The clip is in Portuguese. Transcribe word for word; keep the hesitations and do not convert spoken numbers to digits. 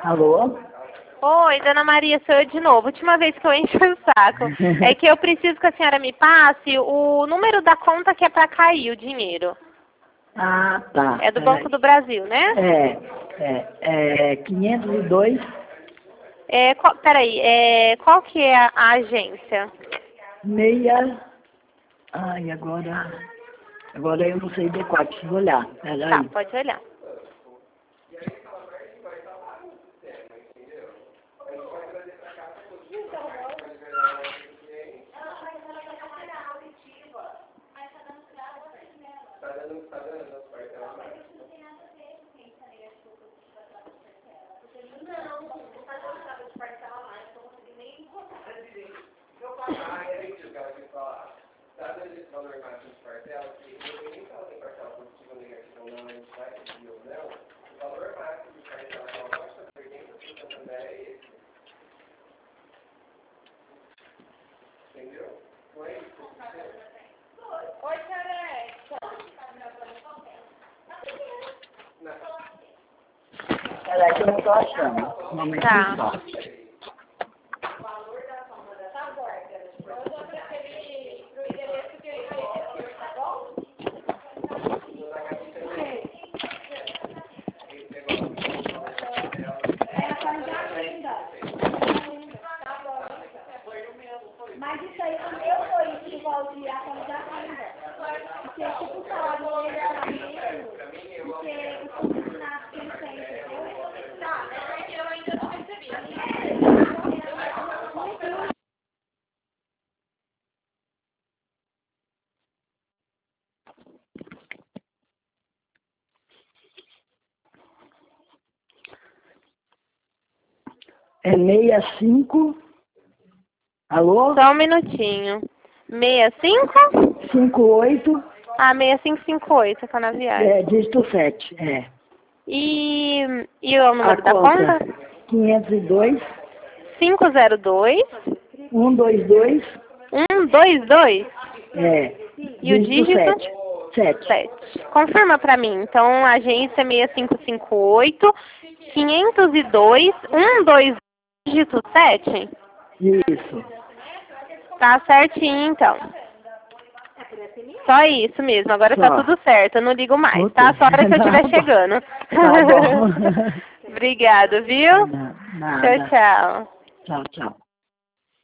Alô? Oi, Dona Maria, sou eu de novo. Última vez que eu encho o saco. É que eu preciso que a senhora me passe o número da conta que é para cair o dinheiro. Ah, tá. É do Peraí. Banco do Brasil, né? É, é, é quinhentos e dois. É, qual, peraí, é, qual que é a, a agência? Meia. Ai, agora. Agora eu não sei decorar, preciso olhar. Tá, Peraí. pode olhar. Peraí que eu não tô achando. Um momentinho Tá. só. Mas isso aí também eu sou isso de Valdir, a qualidade ainda. Porque, tipo, o salário dele era mesmo, porque o funcionário que ele tem, entendeu? Tá, é porque eu ainda não recebi. É meia cinco. Alô? Só um minutinho. Meia cinco? Cinco oito. Ah, meia cinco cinco oito, tá na viagem. É, dígito sete. É. E, e o número A da conta. conta? quinhentos e dois. cinco zero dois, cento e vinte e dois. um dois dois. É. E o dígito? sete. sete. sete. Confirma pra mim. Então, agência seis cinco cinco oito, quinhentos e dois, um dois, dígito sete. Isso. Tá certinho, então. Só isso mesmo. Agora tá Só. tudo certo. Eu não ligo mais, Ok. tá? Só a hora que eu estiver Tá bom. chegando. Tá bom. Obrigado, viu? Na- Nada. Tchau, tchau. Tchau, tchau.